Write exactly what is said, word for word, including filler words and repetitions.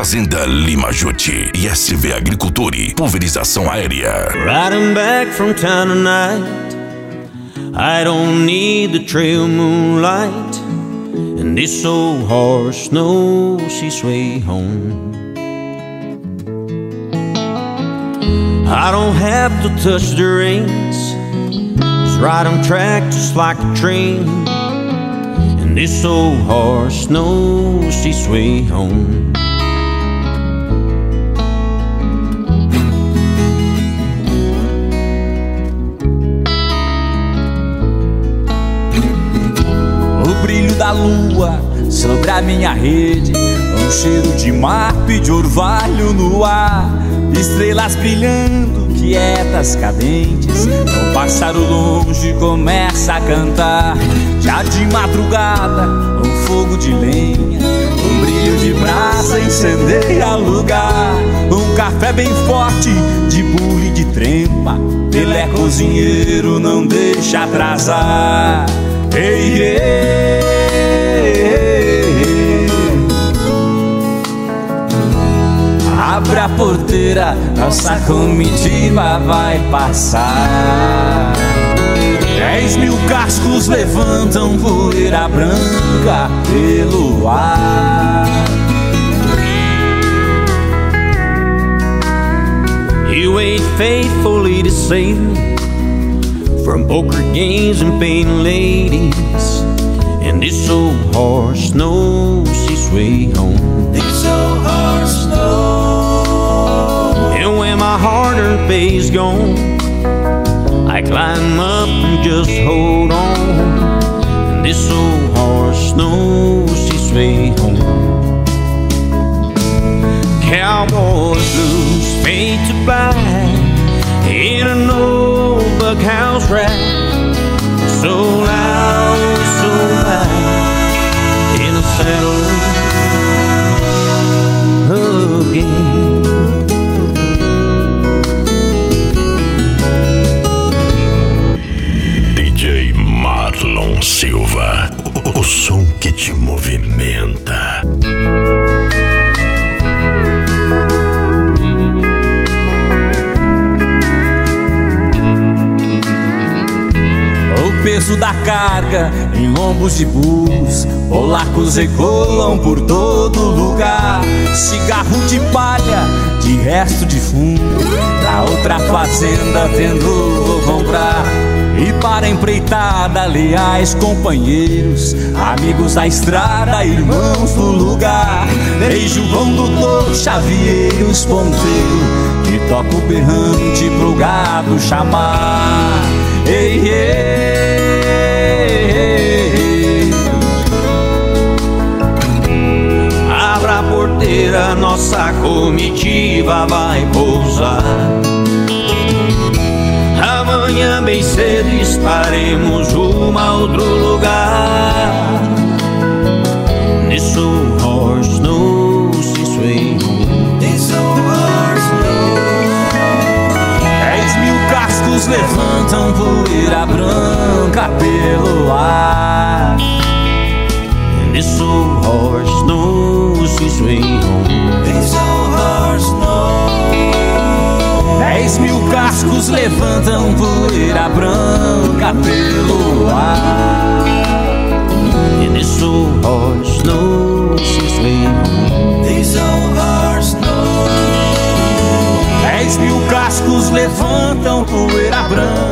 Fazenda Lima Jutti e S V Agriculture, pulverização aérea. Riding back from town tonight, I don't need the trail moonlight, and this old horse knows his way home. I don't have to touch the reins, just ride on track just like a train, and this old horse knows his way home. O brilho da lua sobre a minha rede, um cheiro de mato e de orvalho no ar, estrelas brilhando, quietas, cadentes. Um pássaro longe começa a cantar. Já de madrugada, um fogo de lenha, um brilho de brasa incendeia lugar. Um café bem forte, de bule de trempa, Pelé cozinheiro não deixa atrasar. Ei, ei, ei. Abre a porteira, nossa comitiva vai passar. Dez mil cascos levantam poeira branca pelo ar. You wait faithfully to save me from poker games and painted ladies, and this old horse knows his way home. This old horse knows. And when my hard-earned pay's gone, I climb up and just hold on, and this old horse knows his way home. Cowboys lose fade to black in an old buckhouse rack, so loud, so loud, in a saddle again. D J Marlon Silva, o, o som que te movimenta. O peso da carga em lombos de burros, polacos ecoam por todo lugar. Cigarro de palha, de resto de fundo, da outra fazenda tendo vou comprar. E para a empreitada, leais companheiros, amigos da estrada, irmãos do lugar. Beijo vão doutor Xavieiros ponteiro, que toca o berrante pro gado chamar. Ei, ei, ei. Abra a porteira, nossa comitiva vai pousar. Amanhã bem cedo estaremos rumo a outro lugar. This old horse knows his way home. This old horse knows. Dez mil cascos levantam poeira branca pelo ar. And this old horse knows his way home. This old horse knows. Dez mil cascos levantam poeira branca pelo ar. And this old horse knows his way home. This old horse knows. Dez mil cascos levantam poeira branca